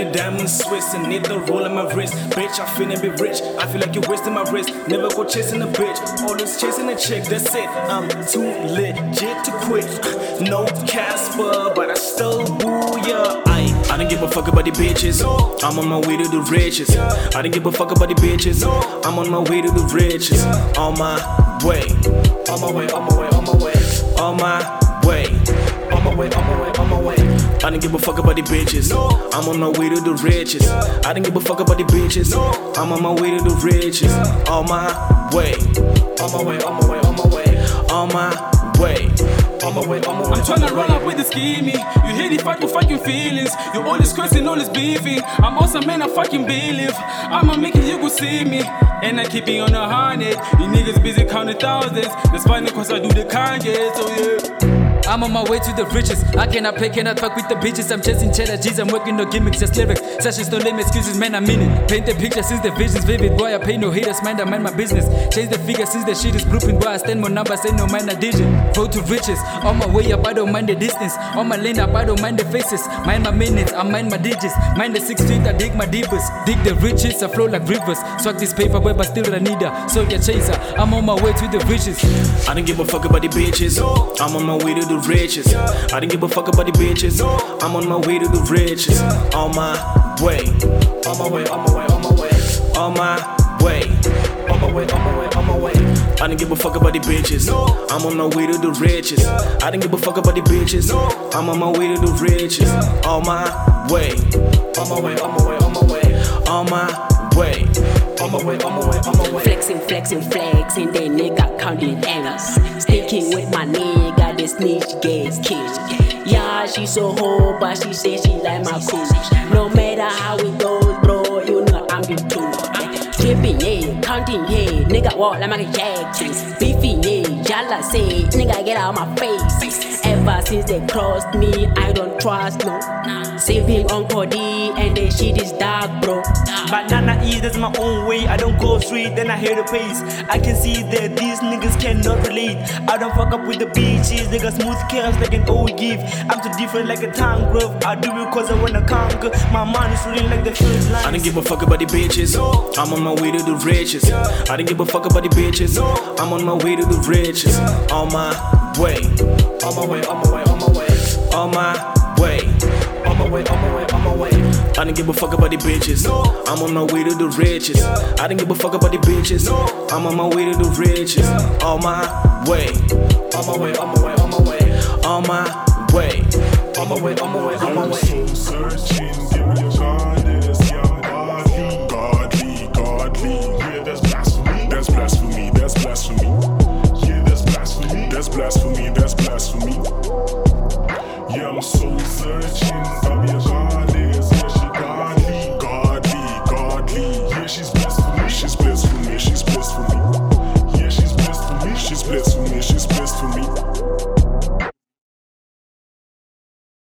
the diamond Swiss and need the roll in my wrist. Bitch, I finna be rich. I feel like you're wasting my wrist. Never go chasing a bitch, always chasing a chick. That's it. I'm too legit to quit. No Casper, but I still booyah. I don't give a fuck about the bitches. I'm on my way to the riches. I don't give a fuck about the bitches. I'm on my way to the riches. On my way. On my way, on my way, on my way. On my way. On my way, on my way, on my way. I don't give a fuck about the bitches. I'm on my way to the riches. I don't give a fuck about the bitches. I'm on my way to the riches. On my way. On my way, on my way, on my way. On my way. On my way, on my way. I'm tryna run up with the scheming. You hate it, fight with fucking feelings. You always cursing, always beefing. I'm awesome, man, I fucking believe. I'ma make it, you go see me. And I keep it on 100. You niggas busy counting thousands. That's funny cause I do the Kanye, so yeah. I'm on my way to the riches. I cannot pay, cannot fuck with the bitches. I'm chasing cheddar G's, I'm working no gimmicks, just lyrics. Sessions, no lame excuses, man, I mean it. Paint the picture since the vision's vivid. Boy, I pay no haters, mind, I mind my business. Change the figure since the shit is blueprint. Boy, I stand more numbers, ain't no mind addition. Road to riches, on my way up, I don't mind the distance. On my lane up, I don't mind the faces. Mind my minutes, I mind my digits. Mind the 6 feet, I dig my deepest. Dig the riches, I flow like rivers. Swag this paper, but still I need a soldier chaser. I'm on my way to the riches. I don't give a fuck about the bitches. I'm on my way to the riches. I don't give a fuck about the bitches. I'm on my way to the riches. On my way. On my way, on my way, on my way. On my way. On my way, on my way, on my way. I don't give a fuck about the bitches. I'm on my way to the riches. I don't give a fuck about the bitches. I'm on my way to the riches. On my way. On my way, on my way, on my way. On my way. On my way, on my way, on my way. Flexing, flexing, flexing, they nigga counting M's. Sticking with my nigga, this bitch gets killed. Yeah, she so hoe, but she say she like my cool. No matter how it goes, bro, you know I'm the tool. Tripping, yeah, counting, yeah, nigga walk like Michael Jackson. Beefing, yeah, Jala say, nigga get out my face. Ever since they crossed me, I don't trust no. Saving on Cody and the shit is dark, bro. Banana E, that's my own way. I don't go straight, then I hear the pace. I can see that these niggas cannot relate. I don't fuck up with the bitches, they got smooth chaos like an old gift. I'm too different like a time growth. I do it cause I wanna conquer. My mind is running like the first line. I don't give a fuck about the bitches. I'm on my way to the riches. I don't give a fuck about the bitches. I'm on my way to the riches. On my way. On my way, on my way, on my way. On my way. On my way, on my way, on my way. I don't give a fuck about the bitches. I'm on my way to the riches. I don't give a fuck about the bitches. I'm on my way to the riches. On my way. On my way, on my way, on my way. On my way. On my way, on my way.